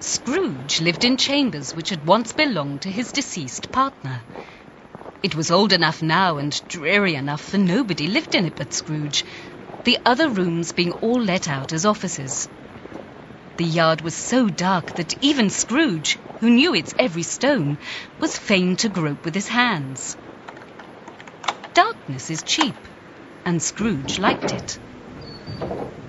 Scrooge lived in chambers which had once belonged to his deceased partner. It was old enough now and dreary enough, for nobody lived in it but Scrooge, the other rooms being all let out as offices. The yard was so dark that even Scrooge, who knew its every stone, was fain to grope with his hands. Darkness is cheap, and Scrooge liked it.